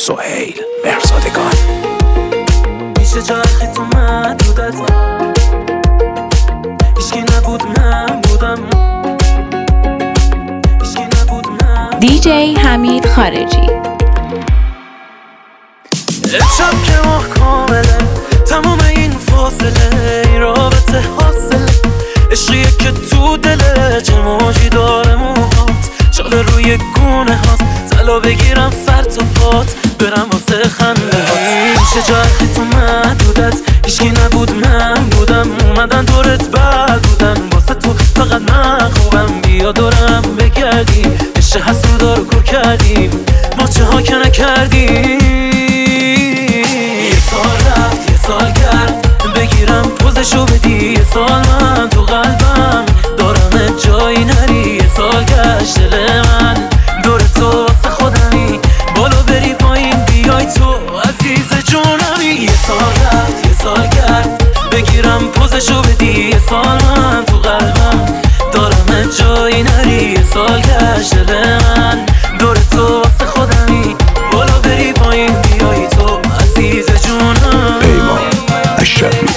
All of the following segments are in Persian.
سهیل مرزادگان. میشه چرخی تو محدودت، هیچکی نبود من بودم، هیچکی نبود من. دیجی حمید خارجی. امشب که ماه کامله، تمام این فاصله این رابطه حاصله، عشقیه که تو دله چه موجی داره موهات، شغل روی گونه هات، طلا بگیرم سر تا پات، برم واسه خنده هات. میشه چرخی تو محدودت، هیچکی نبود من بودم، اومدن دورت بر بودن، واسه تو فقط من خوبم، بیا دورم بگردی، عشق حسودا رو کور کردیم، ما چه ها که نکردیم. یه سال رفت یه سال کرد، بگیرم پوزشو بدی، یه سال من تو قلبم دارم جایی نری، یه سال گشت دل من دور تو واسه خودمی، بالا بری پایین بیای تو عزیز جونمی. یه سال رفت یه سال کرد، بگیرم پوزشو بدی، یه سال من تو قلبم دارم جایی نری، یه سال گشت دل من دور تو واسه خودمی، بالا بری پایین بیای تو عزیز جونم. پیمان اشرفی.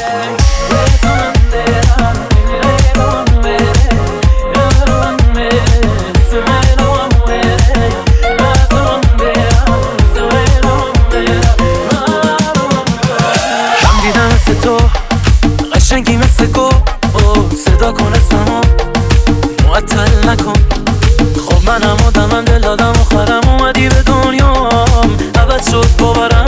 کم دیدم مثل تو قشنگی مثل گو، صدا کن اسممو معطل نکن، خب منم آدمم دل آدم آخرم، اومدی به دنیام عوض شد باورم.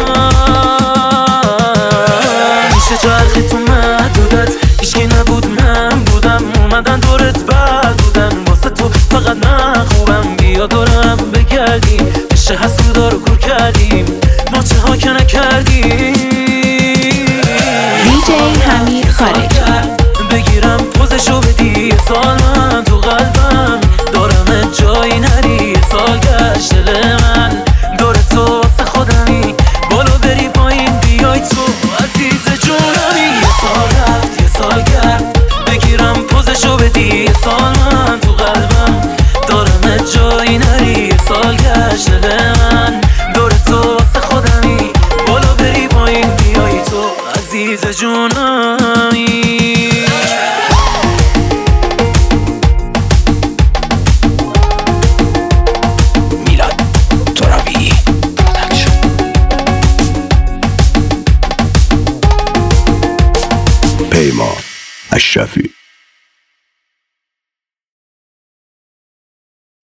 میشه چرخی تو محدودت، هیچکی نبود من بودم، اومدن دورت بر بودن، واسه تو فقط من خوبم، بیا دورم بگردیم، عشق حسودا رو کور کردیم، ما چه ها که نکردیم. دیجی حمید خارجی. بگیرم پوزشو بدی، یه سال من تو قلبم دارم جایی نری، یه سال گشت دل من دور تو واسه خودمی، بالا بری پایین بیای تو عزیز جونمی. یه سال رفت یه سال کرد، بگیرم پوزشو بدی، یه سال من تو قلبم دارم جایی نری، یه سال گشت دل من دور تو واسه خودمی، بالا بری پایین بیای تو عزیز جونمی. پیمان اشرفی.